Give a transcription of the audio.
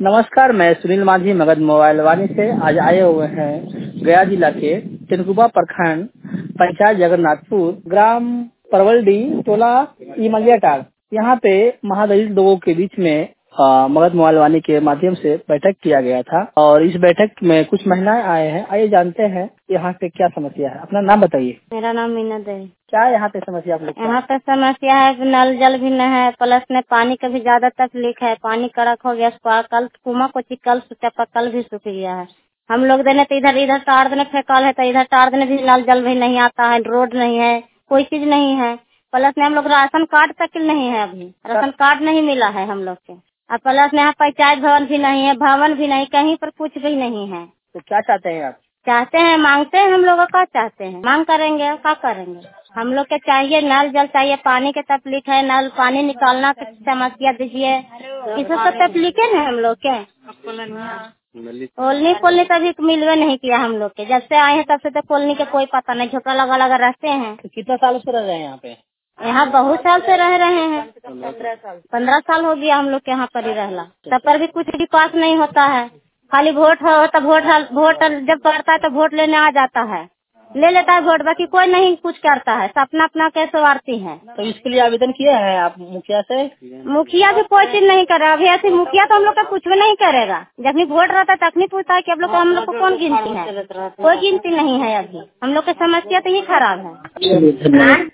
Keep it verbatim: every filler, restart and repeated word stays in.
नमस्कार, मैं सुनील मांझी मगध मोबाइल वाणी से आज आए हुए हैं गया जिला के तेनकुबा प्रखंड पंचायत जगन्नाथपुर ग्राम परवलडी टोला इमलियाटार। यहाँ पे महादलित लोगों के बीच में आ, मगध मोबाइल वाणी के माध्यम से बैठक किया गया था और इस बैठक में कुछ महिलाएं आए हैं। आइए जानते हैं यहाँ पे क्या समस्या है। अपना नाम बताइए। मेरा नाम मीना देवी। क्या यहाँ पे समस्या आप लोग? यहाँ पे समस्या है, नल जल भी न है, प्लस में पानी का भी ज्यादा तकलीफ है। पानी कड़क हो गया, कल कुआं को कल सूखा, कल भी सूख गया है। हम लोग देने तो इधर इधर टार देने फेंकाल है, तो इधर टार देने भी नल जल भी नहीं आता है, रोड नहीं है, कोई चीज नहीं है। प्लस में हम लोग राशन कार्ड तक नहीं है, अभी राशन कार्ड नहीं मिला है हम लोग के। और प्लस में यहाँ पंचायत भवन भी नहीं है, भवन भी नहीं, कहीं पर कुछ भी नहीं है। तो क्या चाहते हैं आप? चाहते हैं, मांगते हैं, हम लोग का चाहते हैं, मांग करेंगे, क्या करेंगे। हम लोग के चाहिए नल जल चाहिए, पानी के तकलीफ है, नल पानी निकालना की समस्या दीजिए, इस सब तकलीफ है हम लोग के। कोलनी कोलनी कभी मिलवे नहीं किया हम लोग के, जब से आए हैं तब से तो कोलनी के कोई पता नहीं, झोपड़ा लगा लगा रहते हैं। तो कितना साल से रह रहे हैं यहाँ पे? यहाँ बहुत साल से रह रहे हैं, पंद्रह साल पंद्रह साल हो गया हम लोग के यहाँ पर ही रहला। तब पर भी कुछ विकास नहीं होता है, खाली वोट हो तो वोट वोट जब पड़ता है तो वोट लेने आ जाता है, ले लेता है वोट, बाकी कोई नहीं कुछ करता है, अपना अपना कैसे वारती है। तो इसके लिए आवेदन किया है आप मुखिया से? मुखिया भी कोई चीज नहीं कर रहा अभी, ऐसे मुखिया तो हम लोग का कुछ भी नहीं करेगा। जब भी वोट रहता है तखनी पूछता है कि आप लोग हम लोग को कौन गिनती है, कोई गिनती नहीं है। अभी हम लोग की समस्या तो ही खराब है।